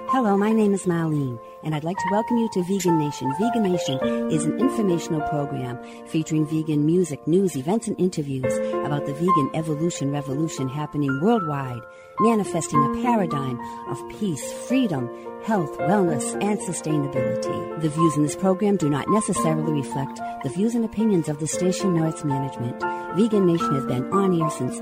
Hello, my name is Marlene, and I'd like to welcome you to Vegan Nation. Vegan Nation is an informational program featuring vegan music, news, events, and interviews about the vegan evolution revolution happening worldwide, manifesting a paradigm of peace, freedom, health, wellness, and sustainability. The views in this program do not necessarily reflect the views and opinions of the station nor its management. Vegan Nation has been on air since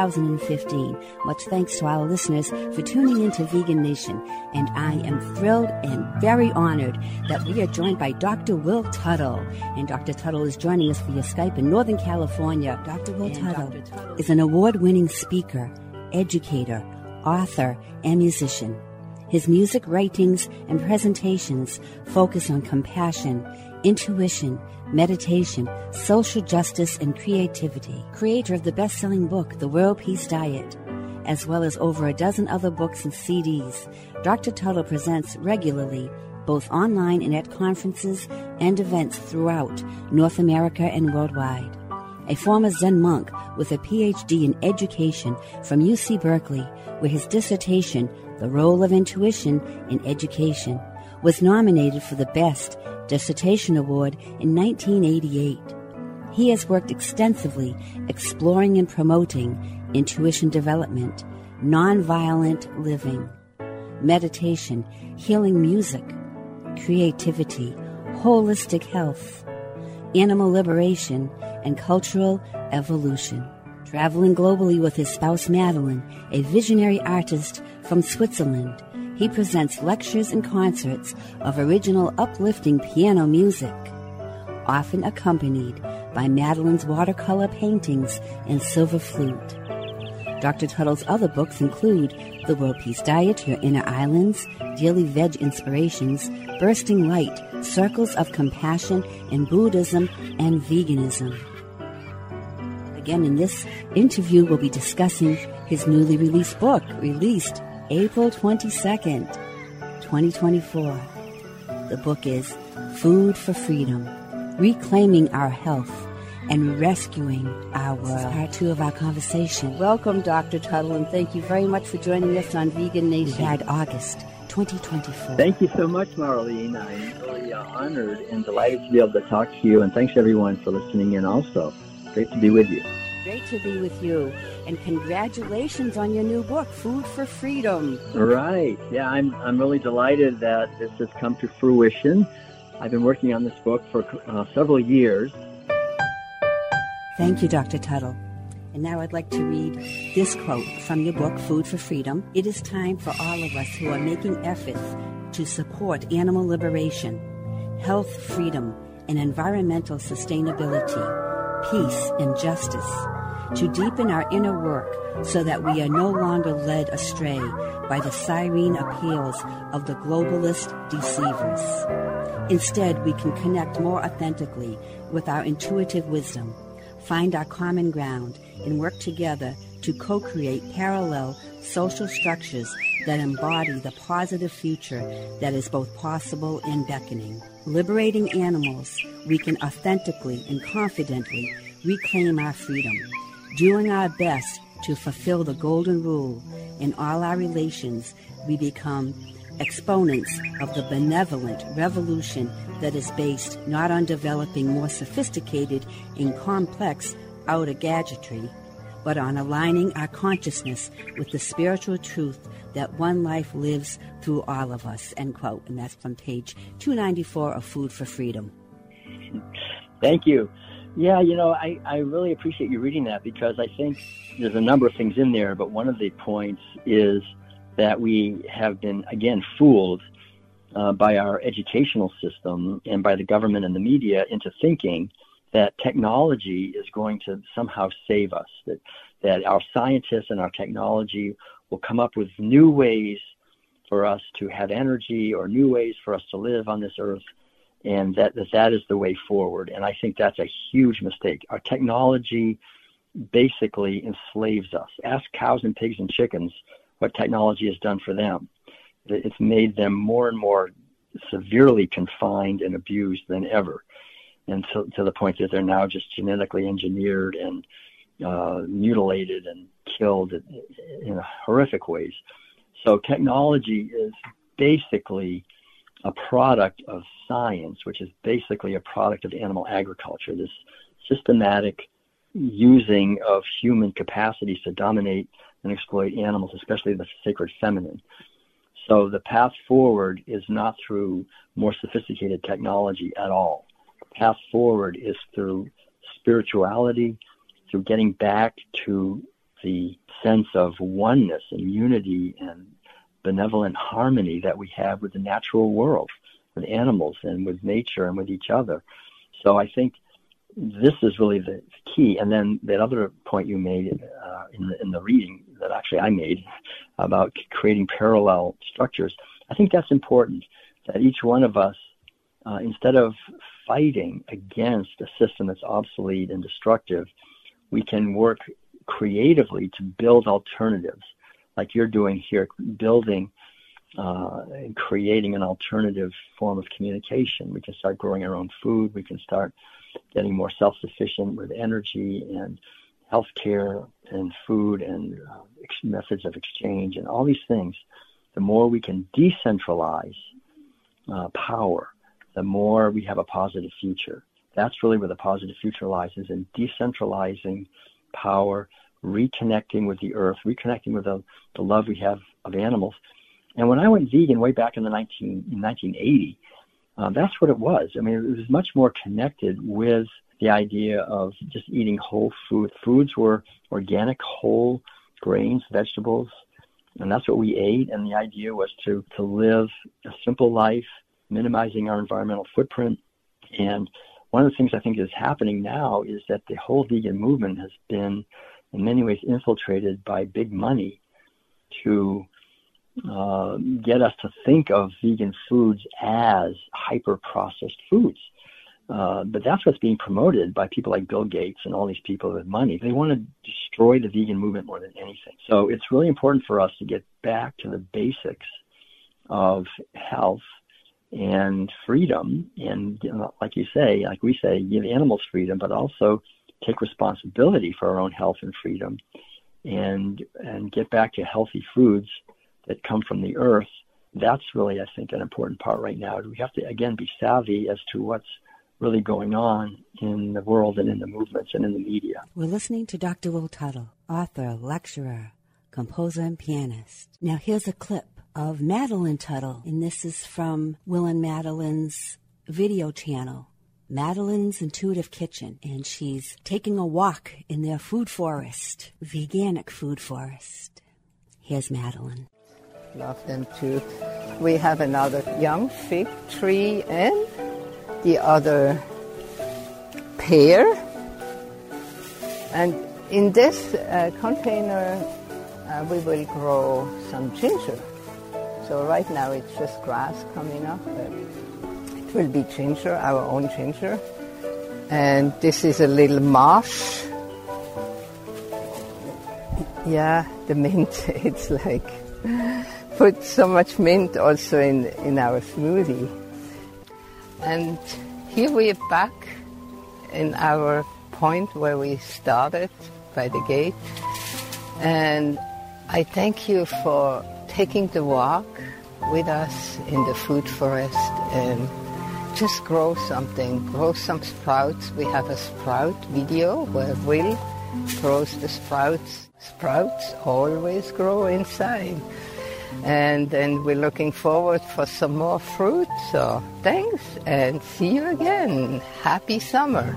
2015. Much thanks to our listeners for tuning in to Vegan Nation. And I am thrilled and very honored that we are joined by Dr. Will Tuttle. And Dr. Tuttle is joining us via Skype in Northern California. Dr. Will Tuttle is an award-winning speaker, educator, author, and musician. His music writings and presentations focus on compassion, intuition, meditation, social justice, and creativity. Creator of the best-selling book, The World Peace Diet, as well as over a dozen other books and CDs, Dr. Tuttle presents regularly, both online and at conferences and events throughout North America and worldwide. A former Zen monk with a PhD in education from UC Berkeley, where his dissertation, The Role of Intuition in Education, was nominated for the Best Dissertation Award in 1988. He has worked extensively exploring and promoting intuition development, nonviolent living, meditation, healing music, creativity, holistic health, animal liberation, and cultural evolution. Traveling globally with his spouse Madeline, a visionary artist from Switzerland, he presents lectures and concerts of original uplifting piano music, often accompanied by Madeline's watercolor paintings and silver flute. Dr. Tuttle's other books include The World Peace Diet, Your Inner Islands, Daily Veg Inspirations, Bursting Light, Circles of Compassion, and Buddhism and Veganism. Again, in this interview, we'll be discussing his newly released book, released April 22nd, 2024. The book is Food for Freedom, Reclaiming Our Health and Rescuing Our World. Part 2 of our conversation. Welcome, Dr. Tuttle, and thank you very much for joining us on Vegan Nation. We had August 2024. Thank you so much, Marlene. I'm really honored and delighted to be able to talk to you, and thanks everyone for listening in also. Great to be with you. Great to be with you, and congratulations on your new book, Food for Freedom. Right. Yeah, I'm really delighted that this has come to fruition. I've been working on this book for several years. Thank you, Dr. Tuttle. And now I'd like to read this quote from your book, Food for Freedom. It is time for all of us who are making efforts to support animal liberation, health, freedom, and environmental sustainability, peace, and justice, to deepen our inner work so that we are no longer led astray by the siren appeals of the globalist deceivers. Instead, we can connect more authentically with our intuitive wisdom, find our common ground, and work together to co-create parallel social structures that embody the positive future that is both possible and beckoning. Liberating animals, we can authentically and confidently reclaim our freedom, doing our best to fulfill the golden rule. In all our relations, we become exponents of the benevolent revolution that is based not on developing more sophisticated and complex outer gadgetry, but on aligning our consciousness with the spiritual truth that one life lives through all of us, end quote. And that's from page 294 of Food for Freedom. Thank you. Yeah, I really appreciate you reading that, because I think there's a number of things in there, but one of the points is that we have been, again, fooled by our educational system and by the government and the media into thinking that technology is going to somehow save us, that our scientists and our technology will come up with new ways for us to have energy or new ways for us to live on this earth, and that is the way forward. And I think that's a huge mistake. Our technology basically enslaves us. Ask cows and pigs and chickens what technology has done for them. It's made them more and more severely confined and abused than ever, and to the point that they're now just genetically engineered and mutilated and killed in horrific ways. So technology is basically a product of science, which is basically a product of animal agriculture, this systematic using of human capacities to dominate and exploit animals, especially the sacred feminine. So the path forward is not through more sophisticated technology at all. The path forward is through spirituality, through getting back to the sense of oneness and unity and benevolent harmony that we have with the natural world, with animals and with nature and with each other. So I think this is really the key. And then that other point you made in the reading that actually I made about creating parallel structures, I think that's important, that each one of us, instead of fighting against a system that's obsolete and destructive, we can work creatively to build alternatives, like you're doing here, building and creating an alternative form of communication. We can start growing our own food. We can start getting more self-sufficient with energy and healthcare and food and methods of exchange and all these things. The more we can decentralize power, the more we have a positive future. That's really where the positive future lies, is in decentralizing power, reconnecting with the earth, reconnecting with the love we have of animals. And when I went vegan way back in 1980, that's what it was. I mean, it was much more connected with the idea of just eating whole food. Foods were organic, whole grains, vegetables, and that's what we ate. And the idea was to live a simple life, minimizing our environmental footprint. And one of the things I think is happening now is that the whole vegan movement has been, in many ways, infiltrated by big money to get us to think of vegan foods as hyper-processed foods. But that's what's being promoted by people like Bill Gates and all these people with money. They want to destroy the vegan movement more than anything. So it's really important for us to get back to the basics of health and freedom, and like you say, like we say, give animals freedom, but also take responsibility for our own health and freedom, and get back to healthy foods that come from the earth. That's really, I think, an important part right now. We have to, again, be savvy as to what's really going on in the world and in the movements and in the media. We're listening to Dr. Will Tuttle, author, lecturer, composer, and pianist. Now here's a clip of Madeline Tuttle, and this is from Will and Madeline's video channel, Madeline's Intuitive Kitchen, and she's taking a walk in their food forest, veganic food forest. Here's Madeline. Love them too. We have another young fig tree and the other pear. And in this container, we will grow some ginger. So right now it's just grass coming up, but it will be ginger, our own ginger. And this is a little marsh. Yeah, the mint, it's like, put so much mint also in our smoothie. And here we are back in our point where we started by the gate. And I thank you for taking the walk with us in the food forest and just grow something, grow some sprouts. We have a sprout video where Will grows the sprouts. Sprouts always grow inside. And then we're looking forward for some more fruit. So thanks and see you again. Happy summer.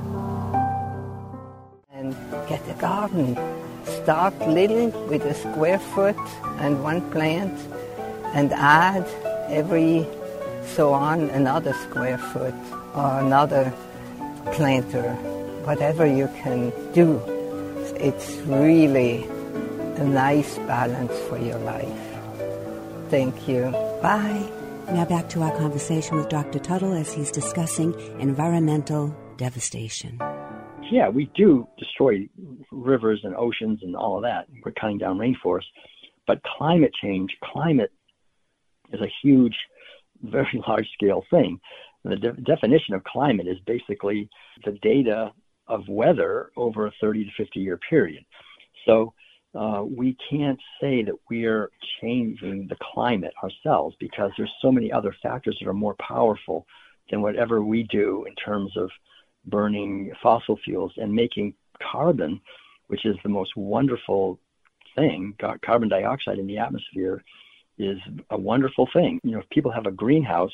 And get a garden. Start little with a square foot and one plant, and add every so on another square foot or another planter, whatever you can do. It's really a nice balance for your life. Thank you. Bye. Now back to our conversation with Dr. Tuttle as he's discussing environmental devastation. Yeah, we do destroy rivers and oceans and all of that. We're cutting down rainforests. But climate change, climate is a huge, very large-scale thing. The definition of climate is basically the data of weather over a 30 to 50-year period. So we can't say that we're changing the climate ourselves, because there's so many other factors that are more powerful than whatever we do in terms of burning fossil fuels and making carbon, which is the most wonderful thing. Carbon dioxide in the atmosphere is a wonderful thing. You know, if people have a greenhouse,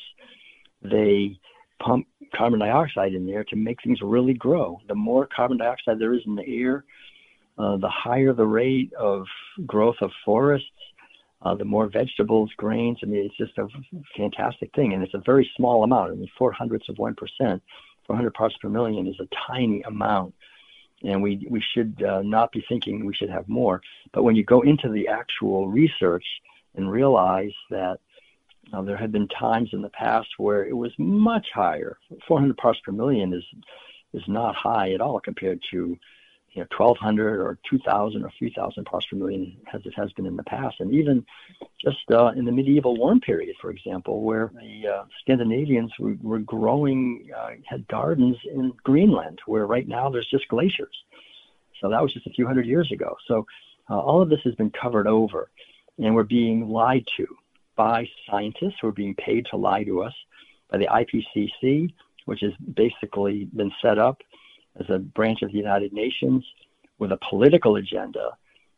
they pump carbon dioxide in there to make things really grow. The more carbon dioxide there is in the air, the higher the rate of growth of forests, the more vegetables, grains. I mean, it's just a fantastic thing. And it's a very small amount. I mean, 0.04%, 400 parts per million is a tiny amount. And we should not be thinking we should have more. But when you go into the actual research and realize that there had been times in the past where it was much higher. 400 parts per million is not high at all compared to 1,200 or 2,000 or 3,000 parts per million as it has been in the past. And even just in the medieval warm period, for example, where the Scandinavians were growing, had gardens in Greenland, where right now there's just glaciers. So that was just a few hundred years ago. So all of this has been covered over, and we're being lied to by scientists who are being paid to lie to us, by the IPCC, which has basically been set up as a branch of the United Nations with a political agenda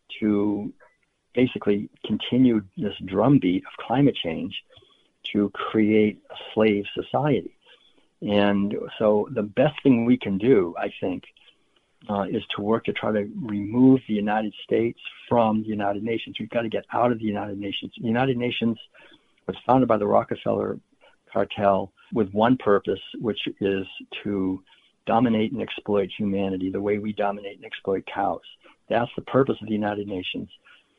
to basically continue this drumbeat of climate change to create a slave society. And so the best thing we can do, I think, is to work to try to remove the United States from the United Nations. We've got to get out of the United Nations. The United Nations was founded by the Rockefeller cartel with one purpose, which is to dominate and exploit humanity the way we dominate and exploit cows. That's the purpose of the United Nations.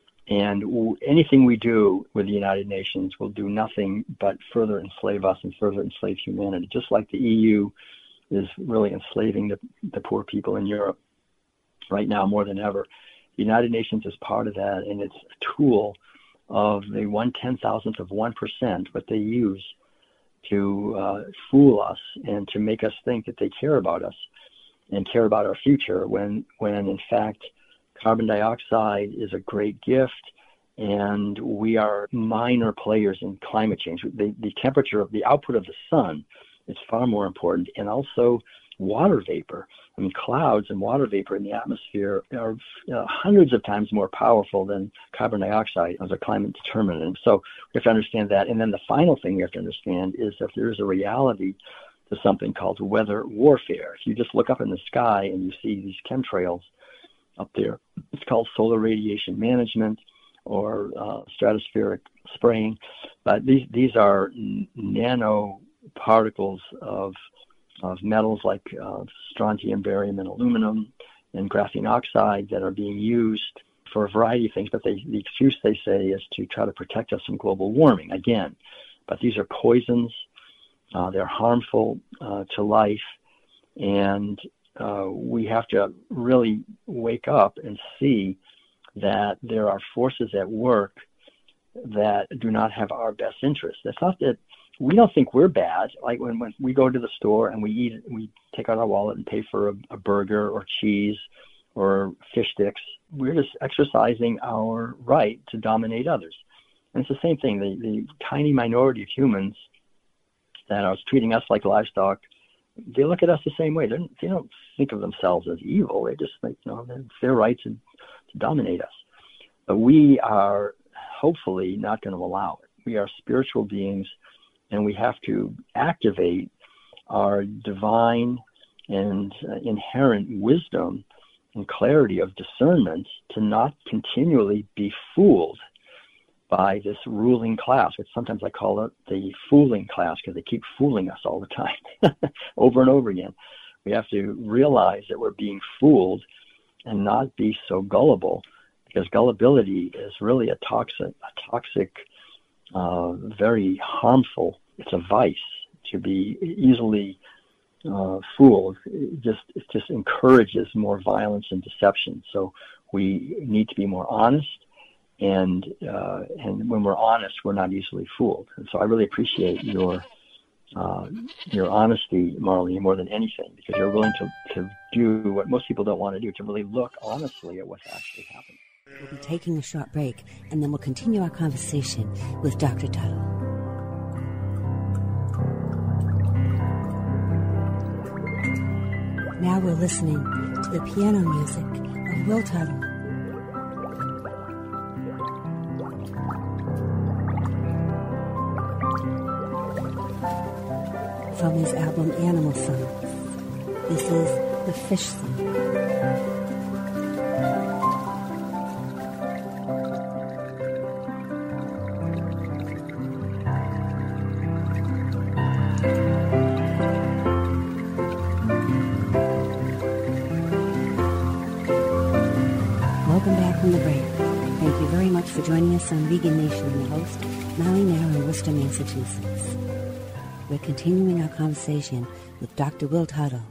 And anything we do with the United Nations will do nothing but further enslave us and further enslave humanity, just like the EU is really enslaving the poor people in Europe right now more than ever. The United Nations is part of that, and it's a tool of the 1/10,000th of 1%, what they use to fool us and to make us think that they care about us and care about our future, when in fact carbon dioxide is a great gift, and we are minor players in climate change. The temperature of the output of the sun is far more important, and also water vapor. I mean, clouds and water vapor in the atmosphere are hundreds of times more powerful than carbon dioxide as a climate determinant. So we have to understand that. And then the final thing we have to understand is that there is a reality to something called weather warfare. If you just look up in the sky and you see these chemtrails up there, it's called solar radiation management or stratospheric spraying. But these are nanoparticles of metals like strontium, barium, and aluminum, and graphene oxide that are being used for a variety of things. But the excuse they say is to try to protect us from global warming again. But these are poisons. They're harmful to life, and we have to really wake up and see that there are forces at work that do not have our best interests. It's not that we don't think we're bad. Like when we go to the store and we take out our wallet and pay for a burger or cheese or fish sticks, we're just exercising our right to dominate others. And it's the same thing. The tiny minority of humans that are treating us like livestock, they look at us the same way. They don't think of themselves as evil. They just think, it's their right to dominate us. But we are hopefully not going to allow it. We are spiritual beings, and we have to activate our divine and inherent wisdom and clarity of discernment to not continually be fooled by this ruling class, which sometimes I call it the fooling class, because they keep fooling us all the time, over and over again. We have to realize that we're being fooled and not be so gullible, because gullibility is really a toxic, very harmful. It's a vice to be easily fooled. It just encourages more violence and deception. So we need to be more honest, and when we're honest, we're not easily fooled. And so I really appreciate your honesty, Marlene, more than anything, because you're willing to do what most people don't want to do, to really look honestly at what's actually happening. We'll be taking a short break, and then we'll continue our conversation with Dr. Tuttle. Now we're listening to the piano music of Will Tuttle. From his album Animal Songs. This is The Fish Song. Welcome back from the break. Thank you very much for joining us on Vegan Nation. I'm your host, Molly Nair in Worcester, Massachusetts. We're continuing our conversation with Dr. Will Tuttle.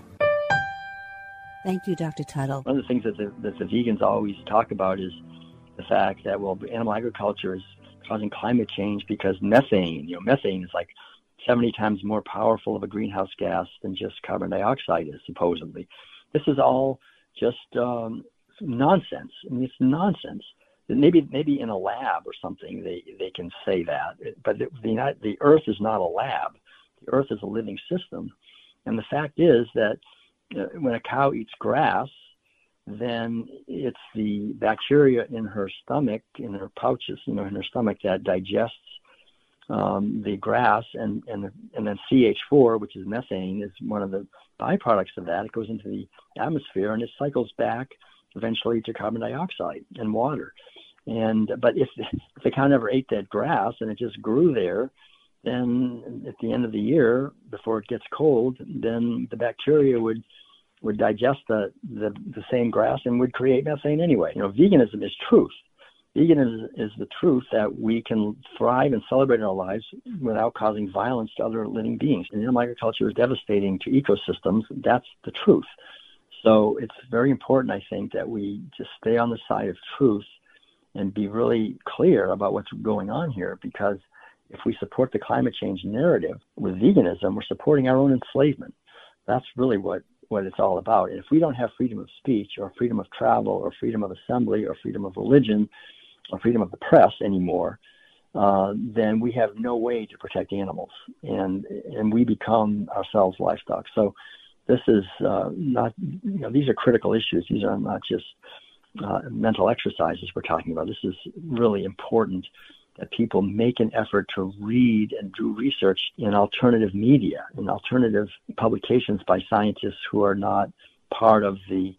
Thank you, Dr. Tuttle. One of the things that the vegans always talk about is the fact that, well, animal agriculture is causing climate change because methane is like 70 times more powerful of a greenhouse gas than just carbon dioxide is, supposedly. This is all just nonsense. I mean, it's nonsense. Maybe in a lab or something they can say that, but the Earth is not a lab. The Earth is a living system. And the fact is that when a cow eats grass, then it's the bacteria in her stomach, in her pouches, in her stomach that digests the grass, and then CH4, which is methane, is one of the byproducts of that. It goes into the atmosphere and it cycles back eventually to carbon dioxide and water. But if the cow never ate that grass and it just grew there, then at the end of the year, before it gets cold, then the bacteria would digest the same grass and would create methane anyway. Veganism is truth. Veganism is the truth that we can thrive and celebrate our lives without causing violence to other living beings. And animal agriculture is devastating to ecosystems. That's the truth. So it's very important, I think, that we just stay on the side of truth and be really clear about what's going on here, because if we support the climate change narrative with veganism, we're supporting our own enslavement. That's really what it's all about. And if we don't have freedom of speech or freedom of travel or freedom of assembly or freedom of religion or freedom of the press anymore, then we have no way to protect animals, and we become ourselves livestock. So this is not, these are critical issues. These are not just mental exercises we're talking about. This is really important, that people make an effort to read and do research in alternative media, in alternative publications by scientists who are not part of the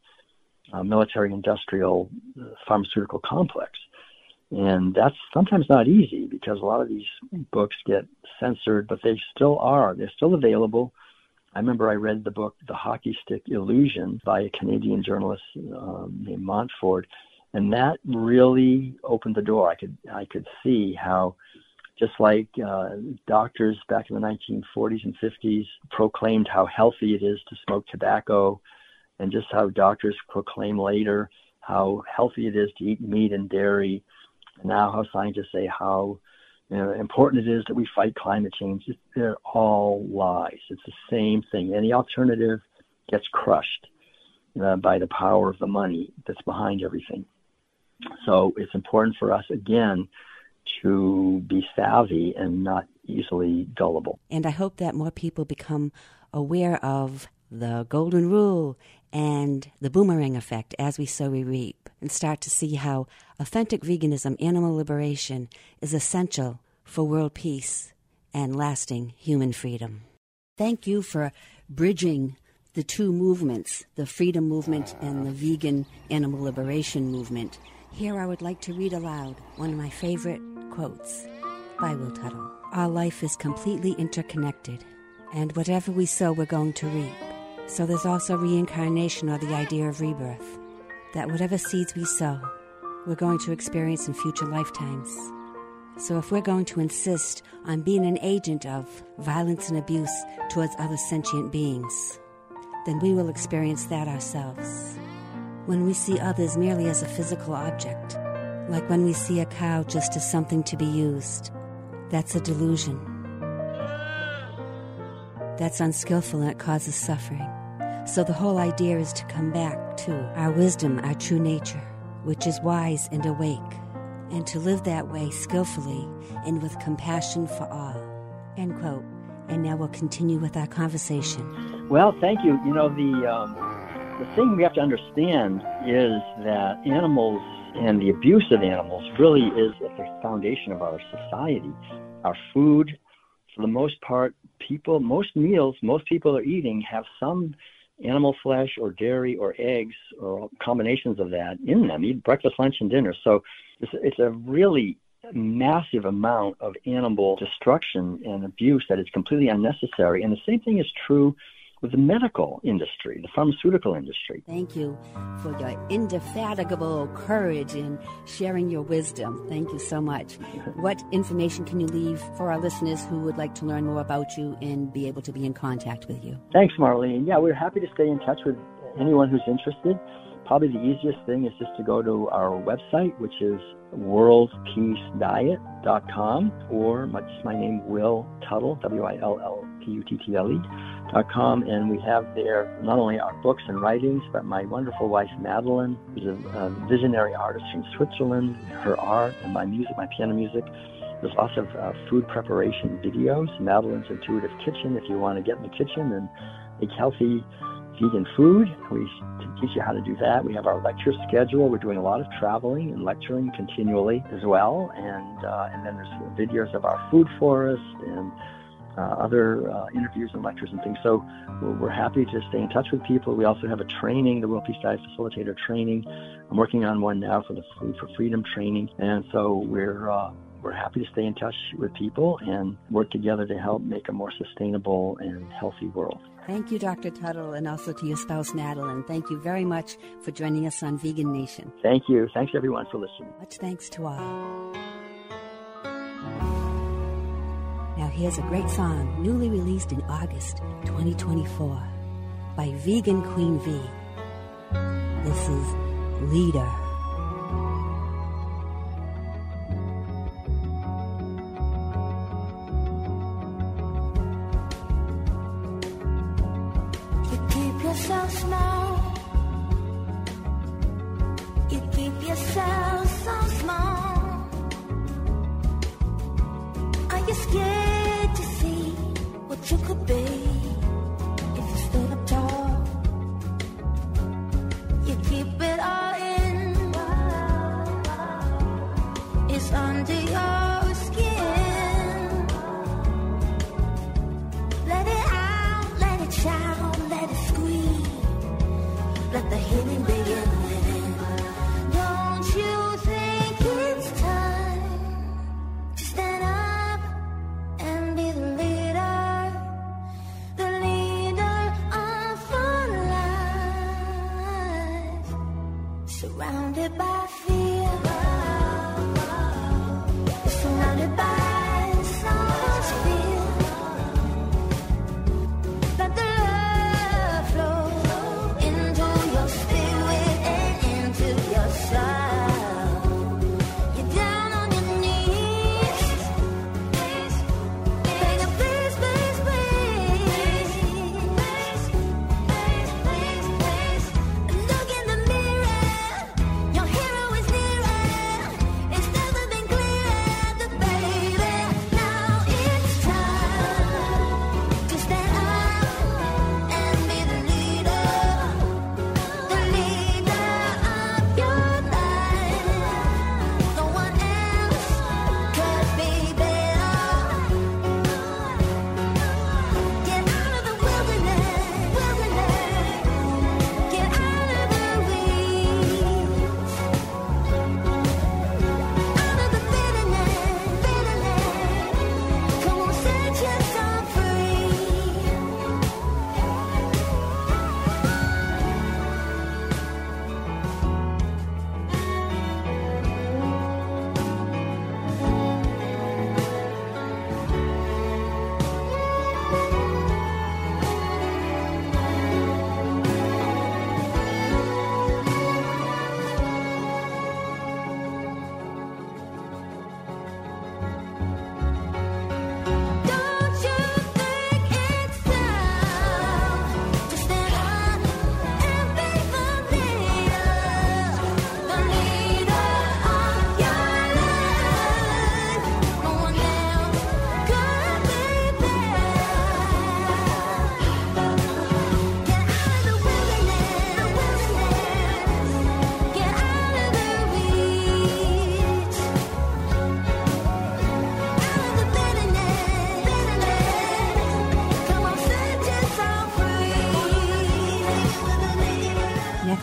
military-industrial pharmaceutical complex. And that's sometimes not easy, because a lot of these books get censored, but they still are. They're still available. I remember I read the book, The Hockey Stick Illusion, by a Canadian journalist named Montford, and that really opened the door. I could see how, just like doctors back in the 1940s and 50s proclaimed how healthy it is to smoke tobacco, and just how doctors proclaim later how healthy it is to eat meat and dairy, and now how scientists say how important it is that we fight climate change. They're all lies. It's the same thing. And the alternative gets crushed by the power of the money that's behind everything. So it's important for us, again, to be savvy and not easily gullible. And I hope that more people become aware of the golden rule and the boomerang effect, as we sow we reap, and start to see how authentic veganism, animal liberation, is essential for world peace and lasting human freedom. Thank you for bridging the two movements, the freedom movement and the vegan animal liberation movement. Here I would like to read aloud one of my favorite quotes by Will Tuttle. Our life is completely interconnected, and whatever we sow, we're going to reap. So there's also reincarnation, or the idea of rebirth, that whatever seeds we sow, we're going to experience in future lifetimes. So if we're going to insist on being an agent of violence and abuse towards other sentient beings, then we will experience that ourselves. When we see others merely as a physical object, like when we see a cow just as something to be used, that's a delusion. That's unskillful, and it causes suffering. So the whole idea is to come back to our wisdom, our true nature, which is wise and awake, and to live that way skillfully and with compassion for all. End quote. And now we'll continue with our conversation. Well, thank you. You know, the thing we have to understand is that animals and the abuse of animals really is at the foundation of our society. Our food, for the most part, most meals most people are eating have some animal flesh or dairy or eggs or combinations of that in them. Eat breakfast, lunch, and dinner. So it's a really massive amount of animal destruction and abuse that is completely unnecessary. And the same thing is true with the medical industry, the pharmaceutical industry. Thank you for your indefatigable courage in sharing your wisdom. Thank you so much. What information can you leave for our listeners who would like to learn more about you and be able to be in contact with you? Thanks, Marlene. Yeah, we're happy to stay in touch with anyone who's interested. Probably the easiest thing is just to go to our website, which is worldpeacediet.com, or just my name, Will Tuttle, WILLPUTTLE.com, and we have there not only our books and writings, but my wonderful wife, Madeline, who's a visionary artist from Switzerland, her art, and my music, my piano music. There's lots of food preparation videos, Madeline's Intuitive Kitchen, if you want to get in the kitchen and make healthy vegan food. We teach you how to do that. We have our lecture schedule. We're doing a lot of traveling and lecturing continually as well. And then there's videos of our food forest and other interviews and lectures and things. So we're happy to stay in touch with people. We also have a training, the World Peace Diet Facilitator training. I'm working on one now for the Food for Freedom training. And so we're happy to stay in touch with people and work together to help make a more sustainable and healthy world. Thank you, Dr. Tuttle, and also to your spouse, Madeline. Thank you very much for joining us on Vegan Nation. Thank you. Thanks, everyone, for listening. Much thanks to all. Now here's a great song, newly released in August 2024 by Vegan Queen V. This is Leader. Yourself small. You keep yourself so small. Are you scared to see what you could be if you stood up tall? You keep it all in. It's under your skin. Let it out, let it shout, let it squeeze.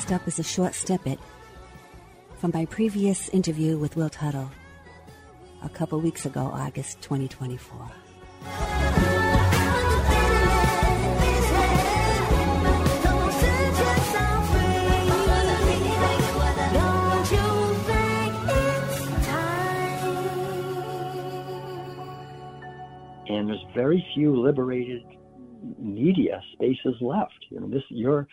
Next up is a short snippet from my previous interview with Will Tuttle a couple weeks ago, August 2024. And there's very few liberated media spaces left. You know, your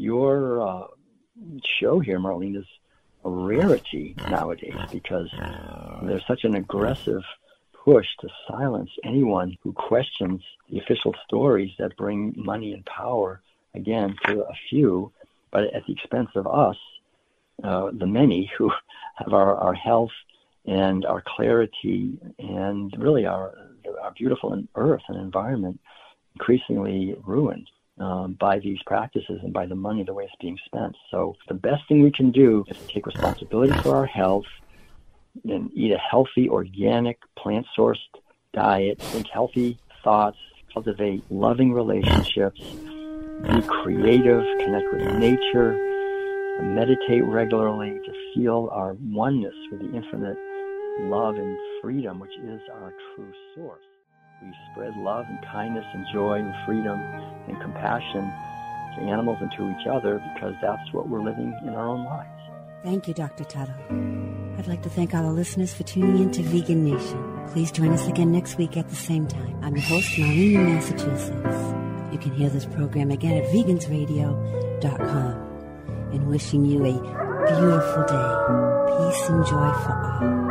show here, Marlene, is a rarity nowadays because there's such an aggressive push to silence anyone who questions the official stories that bring money and power, again, to a few, but at the expense of us, the many who have our health and our clarity and really our beautiful earth and environment increasingly ruined by these practices and by the money, the way it's being spent. So the best thing we can do is take responsibility for our health and eat a healthy, organic, plant-sourced diet, think healthy thoughts, cultivate loving relationships, be creative, connect with nature, meditate regularly to feel our oneness with the infinite love and freedom, which is our true source. We spread love and kindness and joy and freedom and compassion to animals and to each other because that's what we're living in our own lives. Thank you, Dr. Tuttle. I'd like to thank all the listeners for tuning in to Vegan Nation. Please join us again next week at the same time. I'm your host, Marlene in Massachusetts. You can hear this program again at vegansradio.com. And wishing you a beautiful day. Peace and joy for all.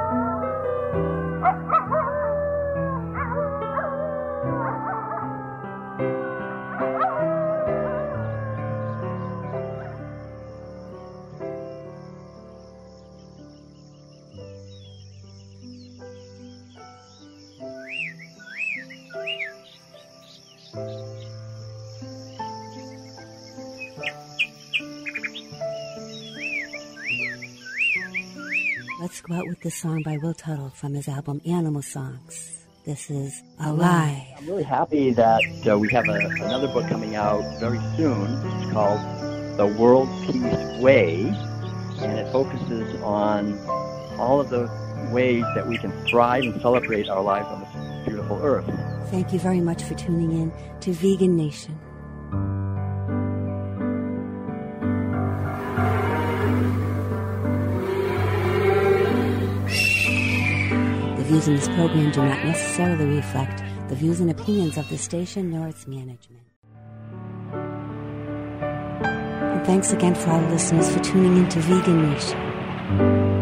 Let's go out with this song by Will Tuttle from his album Animal Songs. This is Alive. I'm really happy that we have another book coming out very soon. It's called The World Peace Way, and it focuses on all of the ways that we can thrive and celebrate our lives on this beautiful earth. Thank you very much for tuning in to Vegan Nation. The views in this program do not necessarily reflect the views and opinions of the station nor its management. And thanks again for all the listeners for tuning in to Vegan Nation.